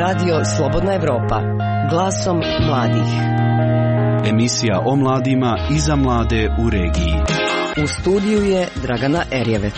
Radio Slobodna Evropa, glasom mladih. Emisija o mladima i za mlade u regiji. U studiju je Dragana Erjevec.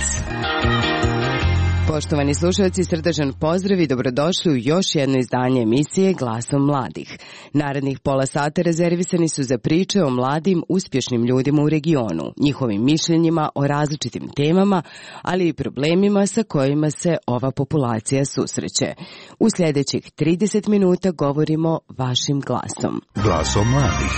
Poštovani slušalci, srdačan pozdrav i dobrodošli u još jedno izdanje emisije Glasom mladih. Narednih pola sata rezervisani su za priče o mladim, uspješnim ljudima u regionu, njihovim mišljenjima o različitim temama, ali i problemima sa kojima se ova populacija susreće. U sljedećih 30 minuta govorimo vašim glasom. Glasom mladih.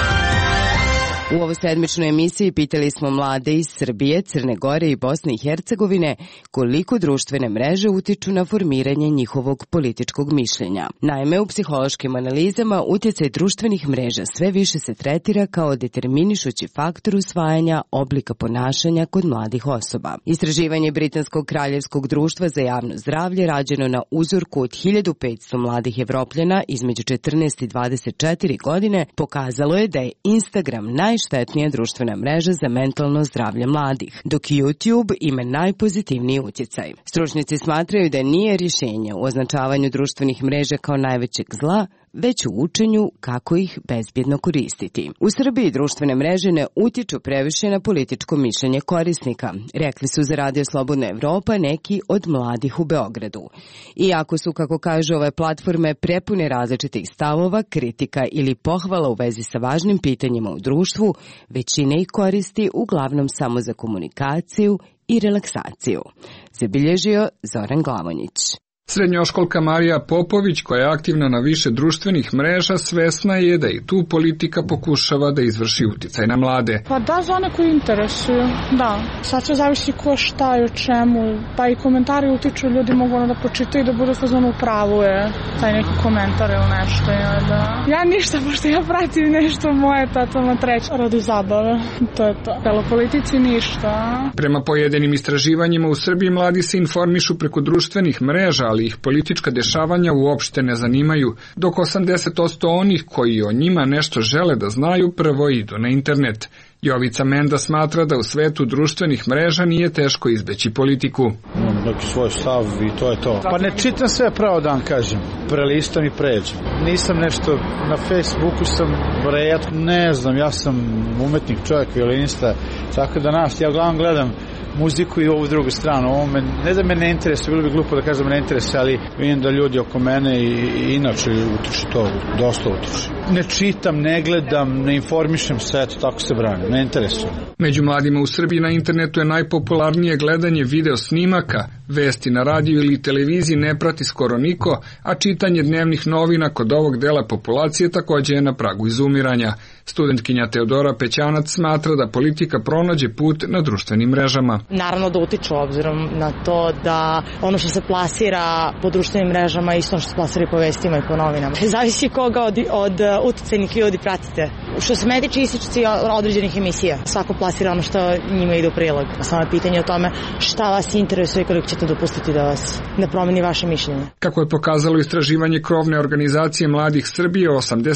U ovoj sedmičnoj emisiji pitali smo mlade iz Srbije, Crne Gore i Bosne i Hercegovine koliko društvene mreže utiču na formiranje njihovog političkog mišljenja. Naime, u psihološkim analizama utjecaj društvenih mreža sve više se tretira kao determinišući faktor usvajanja oblika ponašanja kod mladih osoba. Istraživanje Britanskog kraljevskog društva za javno zdravlje rađeno na uzorku od 1500 mladih Evropljana između 14 i 24 godine pokazalo je da je Instagram najštetnija društvena mreža za mentalno zdravlje mladih, dok YouTube ima najpozitivniji utjecaj. Stručnjaci smatraju da nije rješenje u označavanju društvenih mreža kao najvećeg zla, već u učenju kako ih bezbjedno koristiti. U Srbiji društvene mreže ne utječu previše na političko mišljenje korisnika, rekli su za Radio Slobodna Evropa neki od mladih u Beogradu. Iako su, kako kažu ove platforme, prepune različitih stavova, kritika ili pohvala u vezi sa važnim pitanjima u društvu, većina ih koristi uglavnom samo za komunikaciju i relaksaciju. Zabilježio Zoran Glavonjić. Srednjoškolka Marija Popović, koja je aktivna na više društvenih mreža, svesna je da i tu politika pokušava da izvrši uticaj na mlade. Pa da, za one koji interesuju, da. Sad sve zavisi ko šta i o čemu, pa i komentari utiču, ljudi mogu ono da pročitaju i da budu fazonu pravu je taj neki komentar ili nešto. Da. Ja ništa, pošto ja pratim nešto moje, tato treće, radi zabave, to je to. Pelo politici ništa. Prema pojedinim istraživanjima u Srbiji mladi se informišu preko društvenih mreža, ali ih politička dešavanja uopšte ne zanimaju, dok 80% onih koji o njima nešto žele da znaju prvo idu na internet. Jovica Menda smatra da u svetu društvenih mreža nije teško izbeći politiku. Imam neki svoj stav i to je to. Pa ne čitam sve pravo da vam kažem. Prelistam i pređem. Nisam nešto, na Facebooku sam retko, ne znam, ja sam umetnik, čovjek, violinista, tako da ja uglavnom gledam muziku i ovu drugu stranu. Ovo ne da me ne interesuje, bilo bi glupo da kažem ne interesuje, ali vidim da ljudi oko mene i inače utiče to, dosta utiče. Ne čitam, ne gledam, ne informišem se, eto, tako se branim, ne interesuje. Među mladima u Srbiji na internetu je najpopularnije gledanje video snimaka, vesti na radiju ili televiziji ne prati skoro niko, a čitanje dnevnih novina kod ovog dela populacije također je na pragu izumiranja. Studentkinja Teodora Pećanac smatra da politika pronađe put na društvenim mrežama. Naravno da utiču obzirom na to da ono što se plasira po društvenim mrežama je isto što se plasira i po vestima i po novinama. Zavisi koga od uticajnih ljudi pratite. Što se mediče ističuci određenih emisija. Svako plasira ono što njima ide u prilog. Samo je pitanje o tome šta vas interesuje i koliko ćete dopustiti da vas ne promeni vaše mišljenje. Kako je pokazalo istraživanje krovne organizacije Mladih Srbije,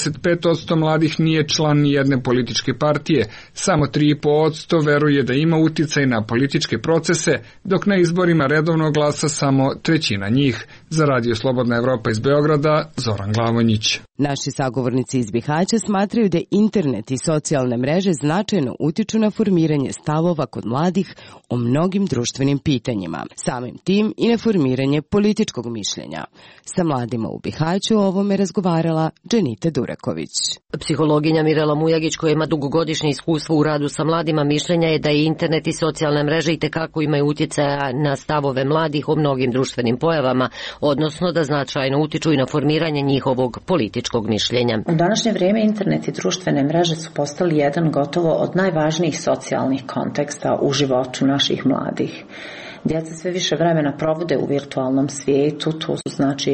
85% mladih nije član ni jedne političke partije, samo 3,5% veruje da ima uticaj na političke procese, dok na izborima redovno glasa samo trećina njih. Za Radio Slobodna Evropa iz Beograda, Zoran Glavonjić. Naši sagovornici iz Bihaća smatraju da internet i socijalne mreže značajno utiču na formiranje stavova kod mladih o mnogim društvenim pitanjima, samim tim i na formiranje političkog mišljenja. Sa mladima u Bihaću o ovome razgovarala Dženita Duraković. Psihologinja Mirela Mujagić, koja ima dugogodišnje iskustvo u radu sa mladima, mišljenja je da i internet i socijalne mreže itekako imaju utjecaja na stavove mladih o mnogim društvenim pojavama, odnosno da značajno utiču i na formiranje njihovog političkog mišljenja. U današnje vrijeme internet i društvene mreže su postali jedan gotovo od najvažnijih socijalnih konteksta u životu naših mladih. Djeca sve više vremena provode u virtualnom svijetu, to su znači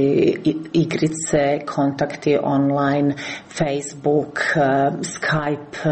igrice, kontakti online, Facebook, Skype,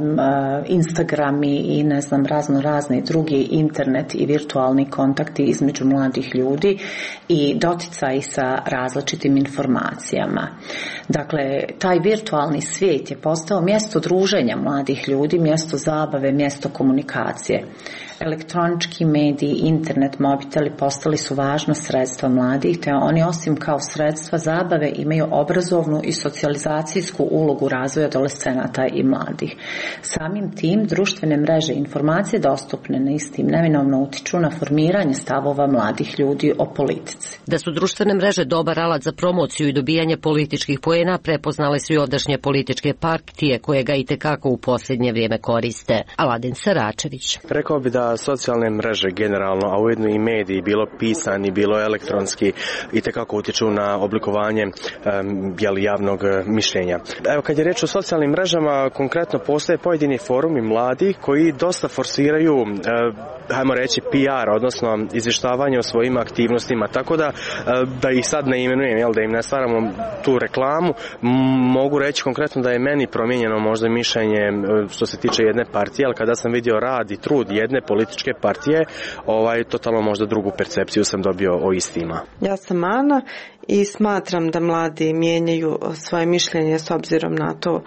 Instagrami i ne znam razni drugi internet i virtualni kontakti između mladih ljudi i doticaj sa različitim informacijama. Dakle, taj virtualni svijet je postao mjesto druženja mladih ljudi, mjesto zabave, mjesto komunikacije. Elektronički mediji, internet, mobiteli postali su važno sredstva mladih, te oni osim kao sredstva zabave imaju obrazovnu i socijalizacijsku ulogu razvoja adolescenata i mladih. Samim tim, društvene mreže i informacije dostupne na istim neminovno utiču na formiranje stavova mladih ljudi o politici. Da su društvene mreže dobar alat za promociju i dobijanje političkih poena prepoznale su i ovdašnje političke partije koje ga itekako u posljednje vrijeme koriste. Aladin Saračević. Rekao bi da socijalne mreže generalno, a ujedno i mediji, bilo pisani, bilo elektronski, itekako utiču na oblikovanje javnog mišljenja. Evo, kad je reč o socijalnim mrežama, konkretno postoje pojedini forumi mladih koji dosta forsiraju, hajmo reći, PR, odnosno izvještavanje o svojim aktivnostima, tako da ih sad ne imenujem, da im ne stvaramo tu reklamu, mogu reći konkretno da je meni promijenjeno možda mišljenje što se tiče jedne partije, ali kada sam vidio rad i trud jedne političke partije, totalno možda drugu percepciju sam dobio o istima. Ja sam Ana i smatram da mladi mijenjaju svoje mišljenje s obzirom na to,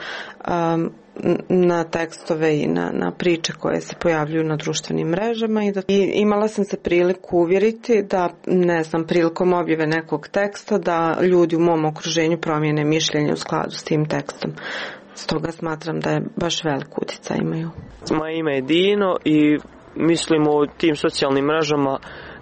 na tekstove i na priče koje se pojavljuju na društvenim mrežama i imala sam se priliku uvjeriti da, prilikom objave nekog teksta da ljudi u mom okruženju promijene mišljenje u skladu s tim tekstom. Stoga smatram da je baš velik utjecaj imaju. Moje ime je Dino i mislim o tim socijalnim mrežama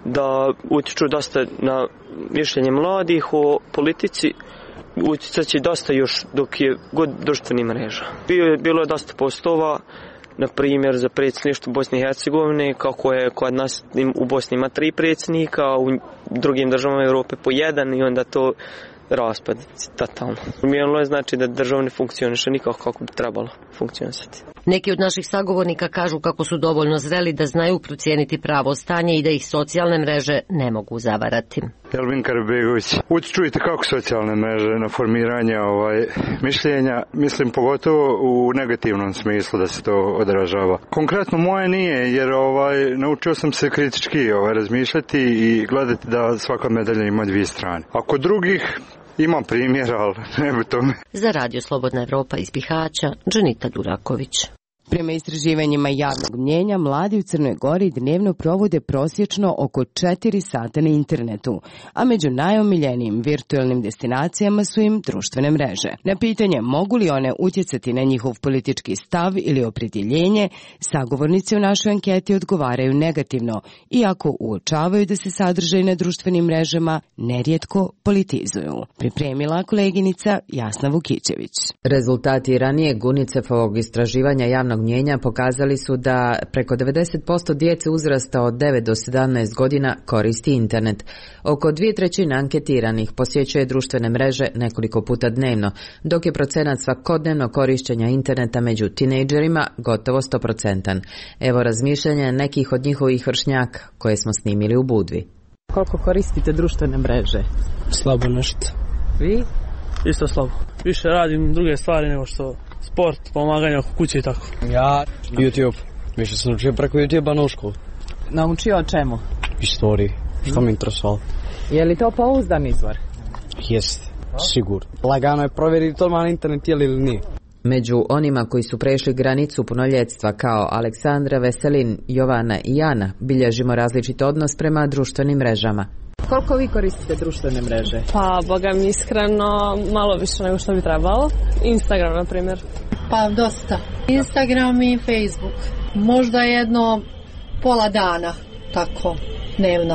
da utječu dosta na mišljenje mladih o politici. Utjecat će dosta još dok je god društvenih mreža. Bilo je dosta postova, na primjer za predsjedništvo Bosne i Hercegovine, kako je kod nas u Bosni ima 3 predsjednika, a u drugim državama Europe po 1 i onda to raspad totalno. Promijenilo je znači da država ne funkcioniše nikako kako bi trebalo funkcionisati. Neki od naših sagovornika kažu kako su dovoljno zreli da znaju procijeniti pravo stanje i da ih socijalne mreže ne mogu zavarati. Elvin Karabegović. Čujete kako socijalne mreže na formiranje mišljenja, mislim pogotovo u negativnom smislu da se to odražava. Konkretno moje nije, jer naučio sam se kritički razmišljati i gledati da svaka medalja ima 2 strane. Ako drugih imam primjer, ali ne bi tome. Za Radio Slobodna Evropa iz Bihaća, Dženita Duraković. Prema istraživanjima javnog mnjenja, mladi u Crnoj Gori dnevno provode prosječno oko 4 sata na internetu, a među najomiljenijim virtualnim destinacijama su im društvene mreže. Na pitanje mogu li one utjecati na njihov politički stav ili opredjeljenje, sagovornici u našoj anketi odgovaraju negativno, iako uočavaju da se sadržaj na društvenim mrežama nerijetko politizuju. Pripremila koleginica Jasna Vukićević. Rezultati ranijeg UNICEF-ovog istraživanja javnog mnjenja pokazali su da preko 90% djece uzrasta od 9 do 17 godina koristi internet. Oko 2/3 anketiranih posjećuje društvene mreže nekoliko puta dnevno, dok je procenat svakodnevno korištenja interneta među tinejdžerima gotovo 100%. Evo razmišljanja nekih od njihovih vršnjaka koje smo snimili u Budvi. Koliko koristite društvene mreže? Slabo nešto. Vi? Isto slabo. Više radim druge stvari nego što sport, pomaganje oko kuće i tako. Ja YouTube. Više sam učio preko YouTube-a na školu. Naučio o čemu? Istoriji. Što me interesovalo. Je li to pouzdan izvor? Jeste, sigurno. Lagano je provjeriti odmah na internet je li ili nije. Među onima koji su prešli granicu punoljetstva kao Aleksandra, Veselin, Jovana i Jana bilježimo različit odnos prema društvenim mrežama. Koliko vi koristite društvene mreže? Pa, boga mi iskreno, malo više nego što bi trebalo. Instagram, na primjer. Pa, dosta. Instagram i Facebook. Možda jedno pola dana, tako, dnevno.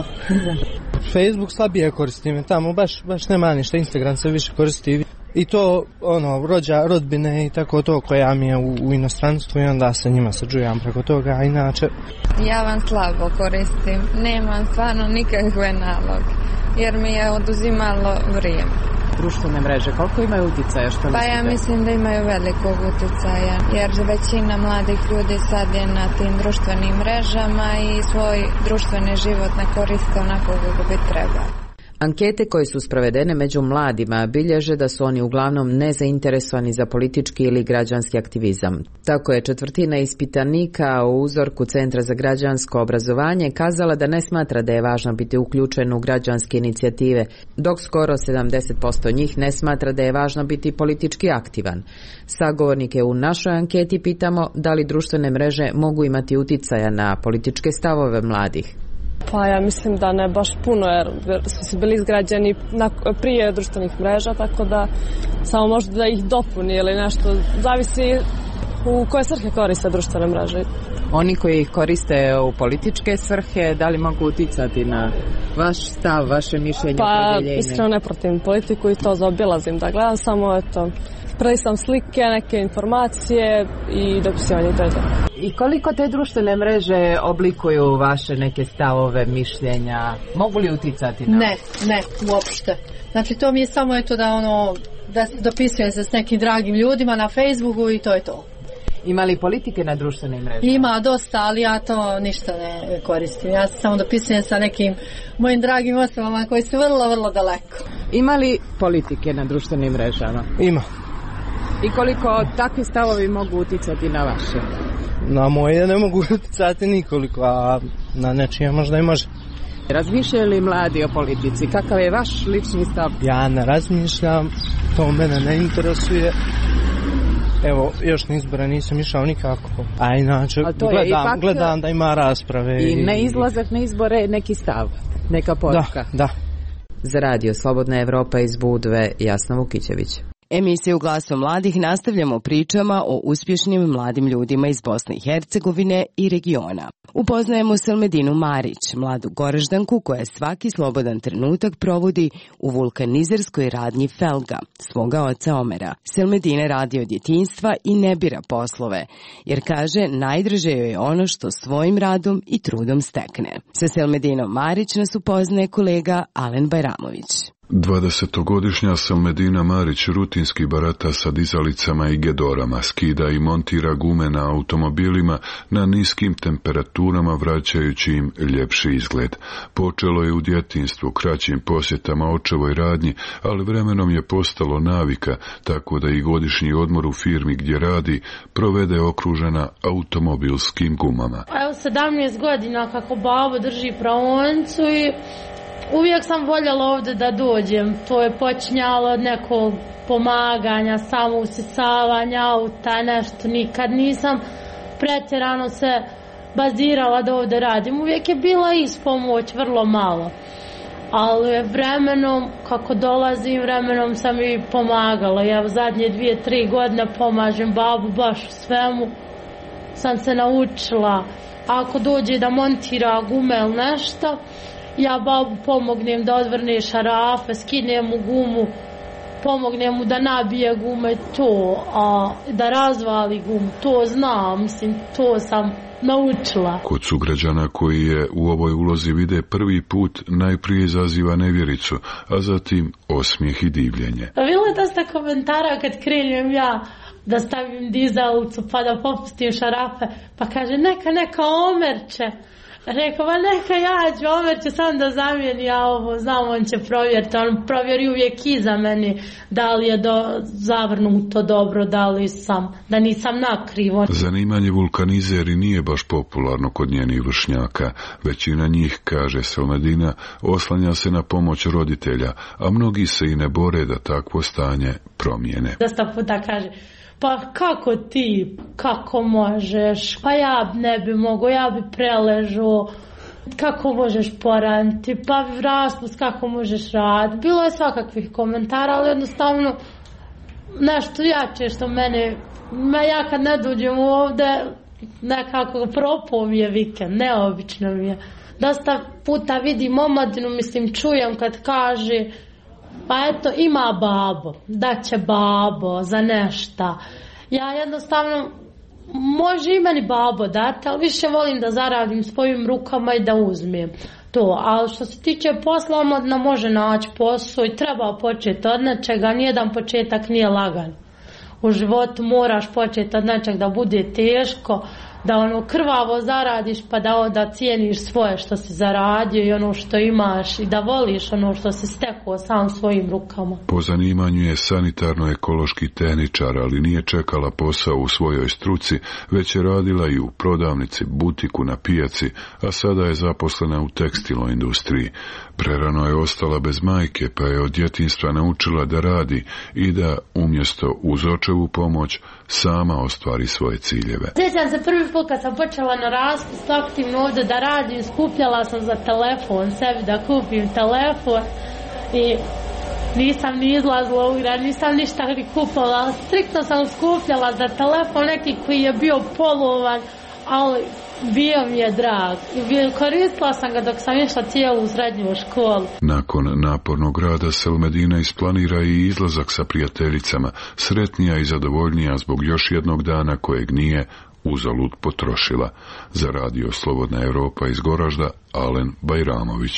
Facebook slabije koristim, tamo baš nema ništa. Instagram se više koristi. I to, rodbine i tako to koja mi je u inostranstvu i onda sa njima sađujam preko toga, a inače... Ja vam slabo koristim, nemam stvarno nikakve naloge, jer mi je oduzimalo vrijeme. Društvene mreže, koliko imaju utjecaja? Pa ja mislim da imaju velikog utjecaja, jer većina mladih ljudi sad je na tim društvenim mrežama i svoj društveni život ne koriste onako kako bi trebalo. Ankete koje su sprovedene među mladima bilježe da su oni uglavnom nezainteresovani za politički ili građanski aktivizam. Tako je 1/4 ispitanika u uzorku Centra za građansko obrazovanje kazala da ne smatra da je važno biti uključen u građanske inicijative, dok skoro 70% njih ne smatra da je važno biti politički aktivan. Sagovornike u našoj anketi pitamo da li društvene mreže mogu imati utjecaja na političke stavove mladih. Pa ja mislim da ne baš puno, jer su bili izgrađeni prije društvenih mreža, tako da samo možda da ih dopuni ili nešto, zavisi u koje svrhe koriste društvene mreže. Oni koji ih koriste u političke svrhe, da li mogu uticati na vaš stav, vaše mišljenje? Pa iskreno ne pratim politiku i to zaobilazim da gledam, samo prelistam slike, neke informacije i dopisivanje teza. I koliko te društvene mreže oblikuju vaše neke stavove, mišljenja? Mogu li uticati na? Ne, uopšte. Znači to mi je samo da dopisujem se s nekim dragim ljudima na Facebooku i to je to. Ima li politike na društvenim mrežama? Ima dosta, ali ja to ništa ne koristim. Ja se samo dopisujem sa nekim mojim dragim osobama koji su vrlo, vrlo daleko. Ima li politike na društvenim mrežama? Ima. I koliko takvi stavovi mogu uticati na vaše? Na moje ne mogu uticati nikoliko, a na nečije možda i može. Razmišljaju li mladi o politici? Kakav je vaš lični stav? Ja ne razmišljam, to mene ne interesuje. Evo, još na izbore nisam išao nikako. A inače, gledam da ima rasprave. I ne izlazak na izbore, neki stav, neka poruka. Da. Za Radio Slobodna Evropa iz Budve, Jasna Vukićević. Emisiju Glasom mladih nastavljamo pričama o uspješnim mladim ljudima iz Bosne i Hercegovine i regiona. Upoznajemo Selmedinu Marić, mladu Goraždanku koja svaki slobodan trenutak provodi u vulkanizerskoj radnji Felga, svoga oca Omera. Selmedina radi od djetinjstva i ne bira poslove, jer kaže najdraže joj je ono što svojim radom i trudom stekne. Sa Selmedinom Marić nas upoznaje kolega Alen Bajramović. 20-godišnja Selmedina Marić rutinski barata sa dizalicama i gedorama, skida i montira gume na automobilima na niskim temperaturama vraćajući im ljepši izgled. Počelo je u djetinjstvu kraćim posjetama očevoj radnji, ali vremenom je postalo navika, tako da i godišnji odmor u firmi gdje radi provede okružena automobilskim gumama. Evo 17 godina kako babo drži praonicu i uvijek sam voljela ovdje da dođem. To je počinjalo od nekog pomaganja, samo usisavanja auta, nešto. Nikad nisam pretjerano se bazirala da ovdje radim. Uvijek je bila ispomoć, vrlo malo. Ali vremenom, kako dolazim, vremenom sam i pomagala. Ja u zadnje 2-3 godine pomažem babu baš u svemu. Sam se naučila. Ako dođe da montira gume ili nešto, ja babu pomognem da odvrne šarafe, skinem mu gumu, pomognem mu da nabije gume, to, a da razvali gumu, to znam, mislim, to sam naučila. Kod sugrađana koji je u ovoj ulozi vide prvi put najprije izaziva nevjericu, a zatim osmijeh i divljenje. Bilo je dosta komentara kad krenem ja da stavim dizalicu pa da popustim šarafe, pa kaže neka Omerče. Rekao, neka ja ću, Omer će sam da zamijeni, ja ovo znam, on će provjeriti, on provjeri uvijek iza meni da li je zavrnuto dobro, da nisam nakrivo. Zanimanje vulkanizeri nije baš popularno kod njenih vršnjaka. Većina njih, kaže Selmedina, oslanja se na pomoć roditelja, a mnogi se i ne bore da takvo stanje promijene. Dosta puta kaže, pa kako ti, kako možeš, pa ja ne bi mogao, ja bi preležao, kako možeš poraniti, pa raspust, kako možeš raditi. Bilo je svakakvih komentara, ali jednostavno nešto jače što mene, ja kad ne dođem ovdje, nekako propao mi je vikend, neobično mi je. Dosta puta vidim omladinu, čujem kad kaže, pa eto, ima babo, da će babo za nešto. Ja jednostavno, može i meni babo dati, ali više volim da zaradim svojim rukama i da uzmem to. Ali što se tiče posla, omladina može naći posao i treba početi od nečega, nijedan početak nije lagan. U životu moraš početi od nečeg da bude teško, da krvavo zaradiš pa da cijeniš svoje što si zaradio i ono što imaš i da voliš ono što si stekao sam svojim rukama. Po zanimanju je sanitarno-ekološki tehničar, ali nije čekala posao u svojoj struci, već je radila i u prodavnici, butiku, na pijaci, a sada je zaposlena u tekstilnoj industriji. Prerano je ostala bez majke, pa je od djetinjstva naučila da radi i da umjesto uz očevu pomoć sama ostvari svoje ciljeve. Sjećam se prvi put kad sam počela narasti aktivno ovdje da radim, skupljala sam za telefon, sebi da kupim telefon i nisam ni izlazila u grad, nisam ništa ni kupovala, striktno sam skupljala za telefon neki koji je bio polovan, ali bio mi je drag. Koristila sam ga dok sam išla cijelu srednju školu. Nakon napornog rada Selmedina isplanira i izlazak sa prijateljicama, sretnija i zadovoljnija zbog još jednog dana kojeg nije uzalud potrošila. Za radio Slobodna Evropa iz Goražda, Alen Bajramović.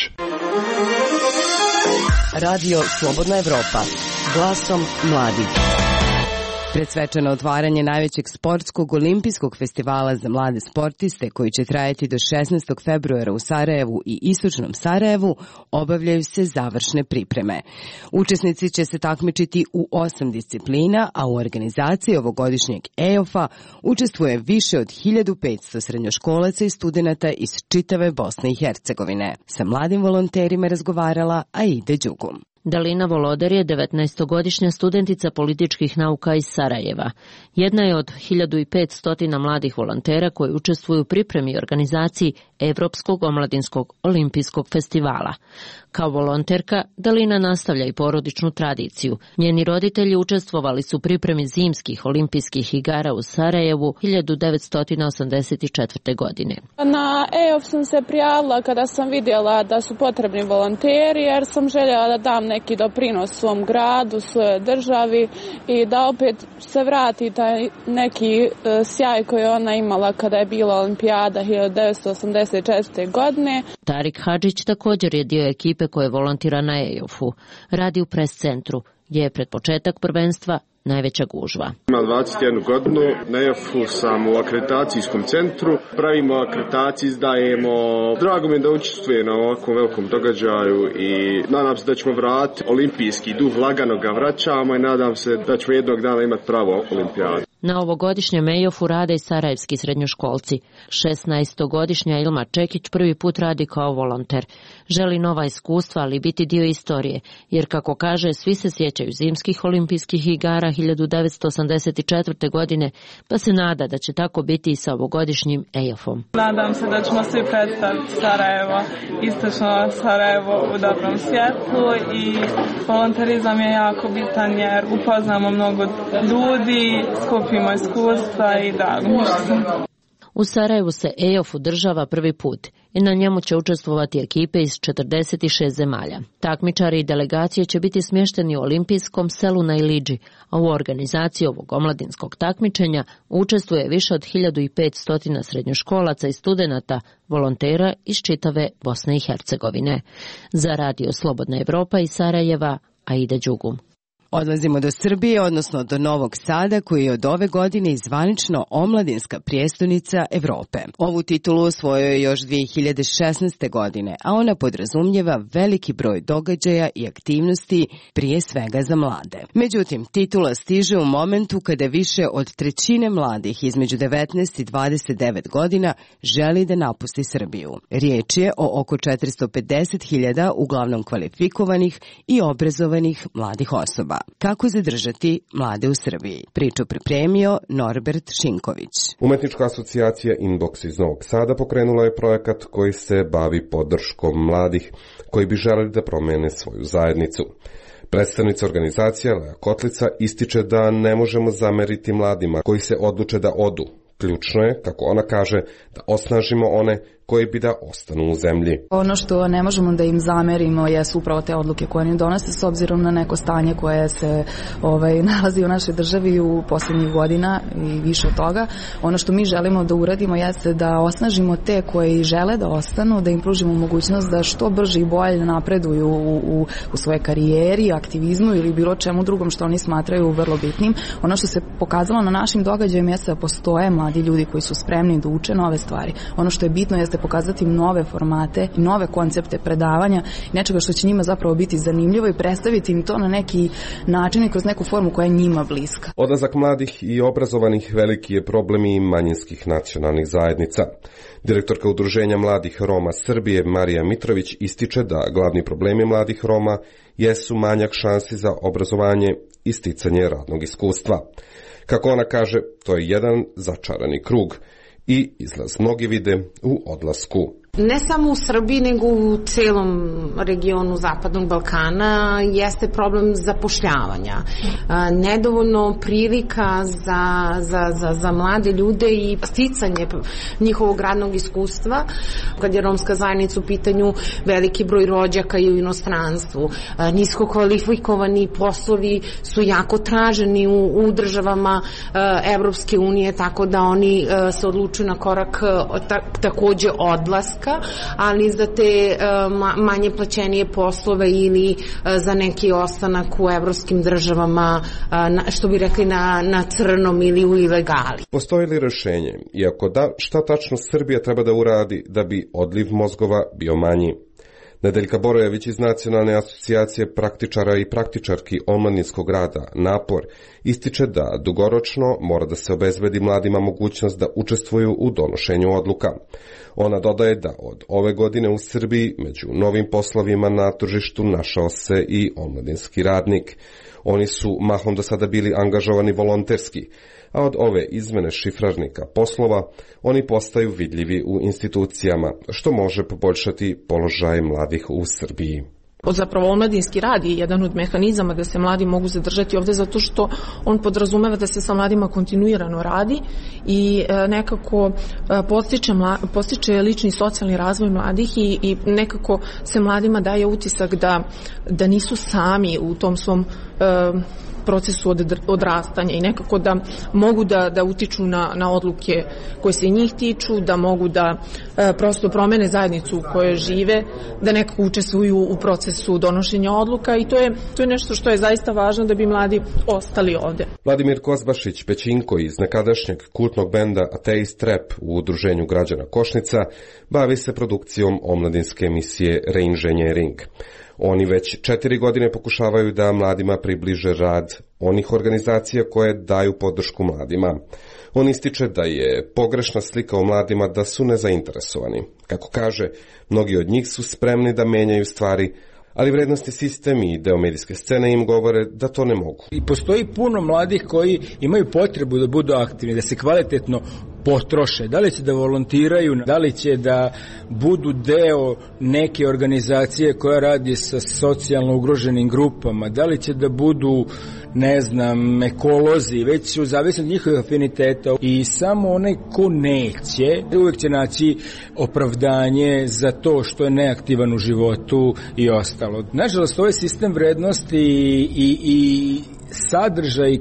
Radio Slobodna Evropa, glasom mladih. Pred svečano otvaranje najvećeg sportskog olimpijskog festivala za mlade sportiste koji će trajati do 16. februara u Sarajevu i istočnom Sarajevu obavljaju se završne pripreme. Učesnici će se takmičiti u 8 disciplina, a u organizaciji ovogodišnjeg EOF-a učestvuje više od 1500 srednjoškolaca i studenata iz čitave Bosne i Hercegovine. Sa mladim volonterima razgovarala Aida Đugum. Dalina Volodar je 19-godišnja studentica političkih nauka iz Sarajeva. Jedna je od 1500 mladih volontera koji učestvuju u pripremi i organizaciji Evropskog omladinskog olimpijskog festivala. Kao volonterka, Dalina nastavlja i porodičnu tradiciju. Njeni roditelji učestvovali su u pripremi zimskih olimpijskih igara u Sarajevu 1984. godine. Na EOF sam se prijavila kada sam vidjela da su potrebni volonteri, jer sam željela da dam neki doprinos svom gradu, svojoj državi i da opet se vrati taj neki sjaj koji ona imala kada je bila olimpijada 1984. godine. Tarik Hadžić također je dio ekipe koje volontira na EOF-u. Radi u pres centru, gdje je pred početak prvenstva najveća gužva. Imam 21 godinu, na EOF-u sam u akreditacijskom centru, pravimo akreditaciju, izdajemo. Drago mi je da učestvujem na ovakvom velikom događaju i nadam se da ćemo vratiti olimpijski duh, lagano ga vraćamo i nadam se da ćemo jednog dana imati pravo olimpijadu. Na ovogodišnjem EOF-u rade i sarajevski srednjoškolci. 16-godišnja Ilma Čekić prvi put radi kao volonter. Želi nova iskustva, ali biti dio istorije, jer kako kaže, svi se sjećaju zimskih olimpijskih igara 1984. godine, pa se nada da će tako biti i sa ovogodišnjim EOF-om. Nadam se da ćemo svi predstaviti Sarajevo, istočno Sarajevo u dobrom svjetlu i volonterizam je jako bitan jer upoznamo mnogo ljudi, skupimo iskustva i drago mi se. U Sarajevu se EOF održava prvi put i na njemu će učestvovati ekipe iz 46 zemalja. Takmičari i delegacije će biti smješteni u olimpijskom selu na Ilidži, a u organizaciji ovog omladinskog takmičenja učestvuje više od 1500 srednjoškolaca i studenata, volontera iz čitave Bosne i Hercegovine. Za radio Slobodna Evropa iz Sarajeva, Aida Đugum. Odlazimo do Srbije, odnosno do Novog Sada, koji je od ove godine zvanično omladinska prijestolnica Evrope. Ovu titulu osvojio je još 2016. godine, a ona podrazumijeva veliki broj događaja i aktivnosti, prije svega za mlade. Međutim, titula stiže u momentu kada više od trećine mladih između 19 i 29 godina želi da napusti Srbiju. Riječ je o oko 450.000 uglavnom kvalifikovanih i obrazovanih mladih osoba. Kako zadržati mlade u Srbiji? Priču pripremio Norbert Šinković. Umetnička asocijacija Inbox iz Novog Sada pokrenula je projekat koji se bavi podrškom mladih koji bi želeli da promene svoju zajednicu. Predstavnica organizacija Lea Kotlica ističe da ne možemo zameriti mladima koji se odluče da odu. Ključno je, kako ona kaže, da osnažimo one koji bi da ostanu u zemlji. Ono što ne možemo da im zamerimo jesu upravo te odluke koje oni donose s obzirom na neko stanje koje se nalazi u našoj državi u posljednjih godina i više od toga. Ono što mi želimo da uradimo jeste da osnažimo te koji žele da ostanu, da im pružimo mogućnost da što brže i bolje napreduju u svojoj karijeri, aktivizmu ili bilo čemu drugom što oni smatraju vrlo bitnim. Ono što se pokazalo na našim događajima jeste da postoje mladi ljudi koji su spremni da uče nove stvari. Ono što je bitno jeste pokazati nove formate, nove koncepte predavanja, nečega što će njima zapravo biti zanimljivo i predstaviti im to na neki način i kroz neku formu koja je njima bliska. Odlazak mladih i obrazovanih veliki je problem i manjinskih nacionalnih zajednica. Direktorka Udruženja mladih Roma Srbije Marija Mitrović ističe da glavni problemi mladih Roma jesu manjak šansi za obrazovanje i sticanje radnog iskustva. Kako ona kaže, to je jedan začarani krug. i izlaz mnogi vide u odlasku. Ne samo u Srbiji, nego u celom regionu Zapadnog Balkana jeste problem zapošljavanja. Nedovoljno prilika za mlade ljude i sticanje njihovog radnog iskustva. Kad je romska zajednica u pitanju, veliki broj rođaka i u inostranstvu. Nisko kvalifikovani poslovi su jako traženi u državama Evropske unije, tako da oni se odlučuju na korak takođe odlaska, ali za te manje plaćenije poslove ili za neki ostanak u evropskim državama, što bi rekli na crnom ili u ilegali. Postoji li rešenje? Iako da, šta tačno Srbija treba da uradi da bi odliv mozgova bio manji? Nedeljka Borojević iz Nacionalne asocijacije praktičara i praktičarki omladinskog rada NAPOR ističe da dugoročno mora da se obezbedi mladima mogućnost da učestvuju u donošenju odluka. Ona dodaje da od ove godine u Srbiji među novim poslovima na tržištu našao se i omladinski radnik. Oni su mahom do sada bili angažovani volonterski, a od ove izmene šifrarnika poslova oni postaju vidljivi u institucijama, što može poboljšati položaj mladih u Srbiji. Zapravo omladinski rad je jedan od mehanizama da se mladi mogu zadržati ovde, zato što on podrazumeva da se sa mladima kontinuirano radi i nekako podstiče lični socijalni razvoj mladih i nekako se mladima daje utisak da nisu sami u tom svom procesu odrastanja i nekako da mogu da utiču na odluke koje se njih tiču, da mogu da prosto promene zajednicu u kojoj žive, da nekako učestvuju u procesu donošenja odluka i to je nešto što je zaista važno da bi mladi ostali ovde. Vladimir Kozbašić Pećinko iz nekadašnjeg kultnog benda Ateist Rap u Udruženju građana Košnica bavi se produkcijom omladinske emisije Reinženjering. Oni već 4 godine pokušavaju da mladima približe rad onih organizacija koje daju podršku mladima. On ističe da je pogrešna slika o mladima da su nezainteresovani. Kako kaže, mnogi od njih su spremni da menjaju stvari, ali vrednosti sistem i deo medijske scene im govore da to ne mogu. I postoji puno mladih koji imaju potrebu da budu aktivni, da se kvalitetno potroše, da li će da volontiraju, da li će da budu deo neke organizacije koja radi sa socijalno ugroženim grupama, da li će da budu, ne znam, ekolozi, već u zavisnosti od njihovih afiniteta i samo onaj ko neće, uvek će naći opravdanje za to što je neaktivan u životu i ostalo. Nažalost, ovaj sistem vrednosti i sadržaj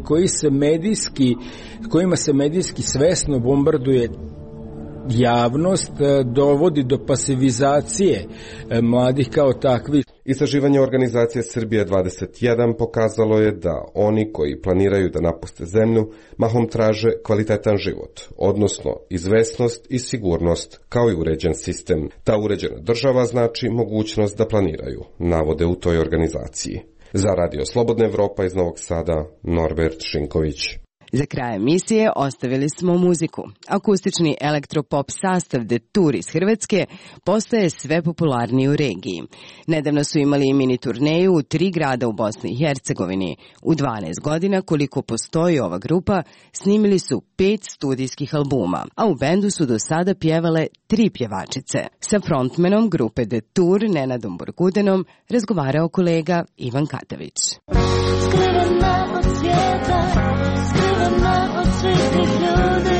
kojima se medijski svesno bombarduje javnost dovodi do pasivizacije mladih kao takvih. Istraživanje organizacije Srbija 21 pokazalo je da oni koji planiraju da napuste zemlju mahom traže kvalitetan život, odnosno izvesnost i sigurnost kao i uređen sistem. Ta uređena država znači mogućnost da planiraju, navode u toj organizaciji. Za Radio Slobodna Evropa iz Novog Sada, Norbert Šinković. Za kraj emisije ostavili smo muziku. Akustični elektropop sastav Detour iz Hrvatske postaje sve popularniji u regiji. Nedavno su imali mini turneju u 3 grada u Bosni i Hercegovini. U 12 godina koliko postoji ova grupa, snimili su 5 studijskih albuma, a u bendu su do sada pjevale 3 pjevačice. Sa frontmenom grupe Detour, Nenadom Borgudenom, razgovarao kolega Ivan Katavić. Skrivena od svijeta, skrivena od svih ljudi.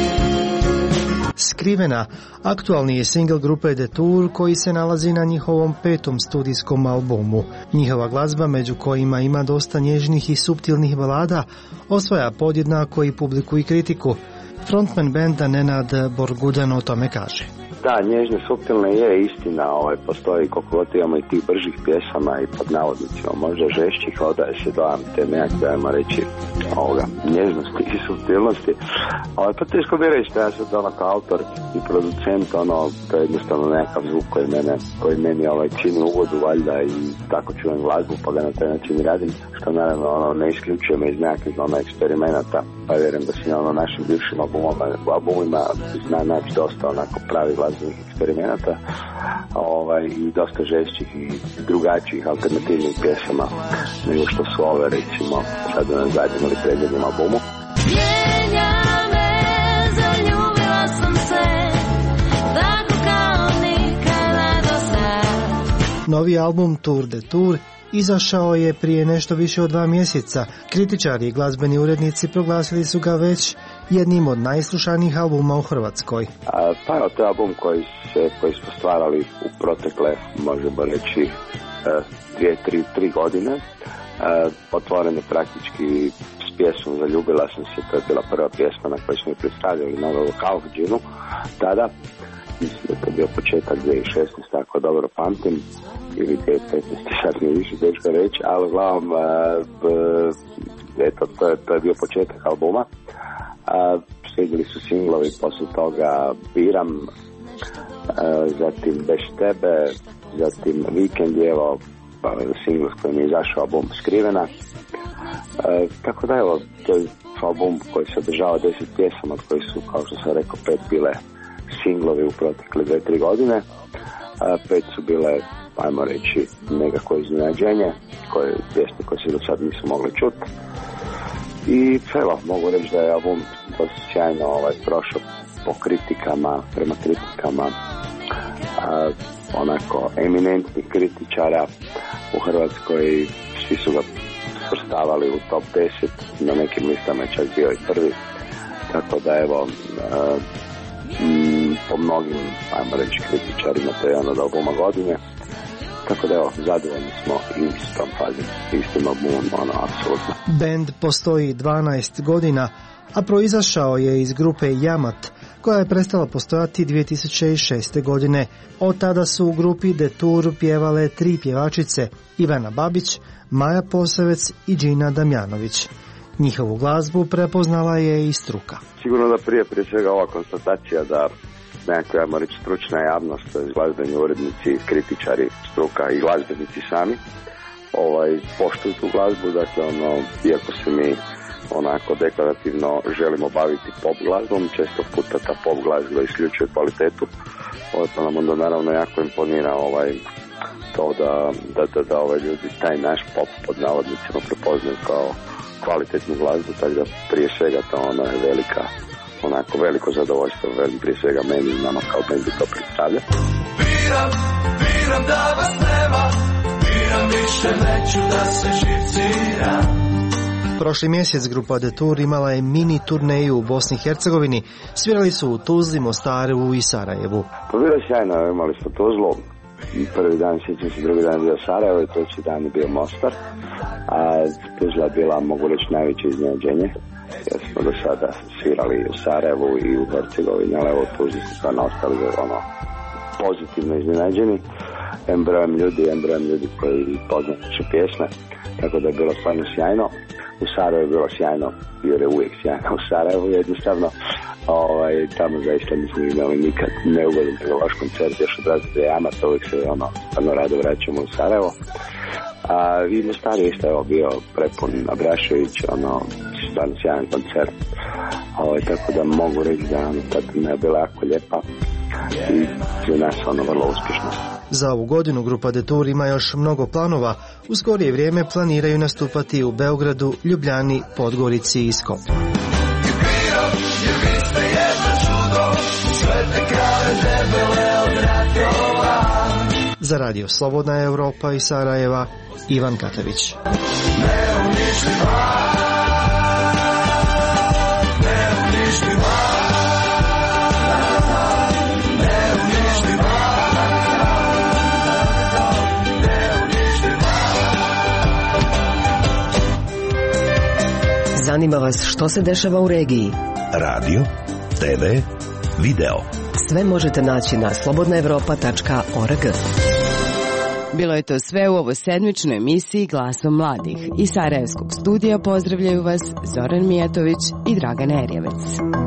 Skrivena, aktualni je singl grupe Detour koji se nalazi na njihovom 5. studijskom albumu. Njihova glazba, među kojima ima dosta nježnih i suptilnih balada, osvaja podjednako i publiku i kritiku. Frontman benda Nenad Borgudan o tome kaže. Da, nježne, suptilne je istina, postoji koliko god imamo i tih bržih pjesama i pod navodnicima, možda žešćih, odaje se dojam te nekakve, ajmo reći, nježnosti i suptilnosti. Pa teško bi reći da ja sam kao autor i producent, to je jednostavno nekakav zvuk koji meni čini ugodu valjda i tako čujem glazbu, pa ga na taj način radim, što naravno ne isključuje me iz nekakvih eksperimenata, pa vjerujem da se na našim bivšim albumima zna naći dosta onako pravi glazbenih eksperimenata i dosta žešćih i drugačijih alternativnih pjesama nego što su ove, recimo, sad na zadnjem ili predjednom albumu. Mijenja me, zaljubila sam Novi album Tour de Tour izašao je prije nešto više od 2 mjeseca. Kritičari i glazbeni urednici proglasili su ga već jednim od najslušanijih albuma u Hrvatskoj. Pa je to album koji smo stvarali u protekle, možemo reći, 2-3 godine. Otvoren je praktički s pjesmom Zaljubila sam se, to je bila prva pjesma na kojoj smo predstavljali na Kaufđinu tada. Mislim da to je bio početak 2016, tako dobro pamtim, ili 2015, sad mi više teško reći, ali uglavnom eto, to je bio početak albuma. Slijedili su singlovi, poslije toga Biram, zatim Bez tebe, zatim Vikend, evo singl s kojim je izašao album Skrivena. Tako da evo, to je album koji se održava 10 pjesama, od koji su, kao što sam rekao, 5 bile singlovi u protekle 2-3 godine. 5 su bile, ajmo reći, nekako iznenađenje, pjesme koje se do sad nisu mogli čuti. I evo, mogu reći da je album dosta sjajno prošao po kritikama, prema kritikama onako eminentnih kritičara u Hrvatskoj. Svi su ga svrstavali u top 10, na nekim listama je čak bio i prvi, tako da evo po mnogim, ajmo reći, kritičarima to je jedan od albuma godine, tako da evo, zadovoljni smo i s tom fazom, istim albumom, apsolutno. Band postoji 12 godina, a proizašao je iz grupe Jamat, koja je prestala postojati 2006. godine. Od tada su u grupi The Tour pjevale 3 pjevačice, Ivana Babić, Maja Posavec i Džina Damjanović. Njihovu glazbu prepoznala je i struka. Sigurno da prije svega ova konstatacija da nekako, ja moram reći, stručna javnost, glazbeni urednici, kritičari, struka i glazbenici sami poštuju tu glazbu, dakle iako se mi onako deklarativno želimo baviti pop glazbom, često puta ta pop glazba isključuje kvalitetu, pa nam onda naravno jako imponira to da ljudi taj naš pop pod navodnicima prepoznaju kao kvalitetnu glazbu, tako da prije svega to je veliko zadovoljstvo, prije svega meni i nama kao bendu to predstavlja. Biram da vas nema, biram više neću da se živciram. Prošli mjesec grupa The Tour imala je mini turneju u Bosni i Hercegovini. Svirali su u Tuzli, Mostaru i Sarajevu. Pa bilo je sjajno, imali smo Tuzlu, prvi dan sjećam se, drugi dan je bio Sarajevo i treći dan je bio Mostar. A Tuzla je bila, mogu reći, najveće iznenađenje, jer smo do sada svirali u Sarajevu i u Hercegovini, ali evo u Tuzli smo stvarno ostali pozitivno iznenađeni. Brojem ljudi koji poznaju naše pjesme, tako da je bilo stvarno sjajno. U Sarajevu je bilo sjajno, jer je uvijek sjajno u Sarajevu, jednostavno tamo zaista nismo imali nikad neugodan nego vaš koncert, još od različite Jamata, uvijek se stvarno rado vraćamo u Sarajevo. I Mostar je isto bio prepun Abrašević, stvarno sjajan koncert, tako da mogu reći da ta je bila jako lijepa i za nas vrlo uspješno. Za ovu godinu grupa The Tour ima još mnogo planova. U skorije vrijeme planiraju nastupati u Beogradu, Ljubljani, Podgorici i Skopju. Za Radio Slobodna Europa iz Sarajeva, Ivan Katavić. Zanima vas što se dešava u regiji? Radio, TV, video. Sve možete naći na slobodnaevropa.org. Bilo je to sve u ovoj sedmičnoj emisiji Glasom mladih. Iz Sarajevskog studija pozdravljaju vas Zoran Mijatović i Dragan Erjevec.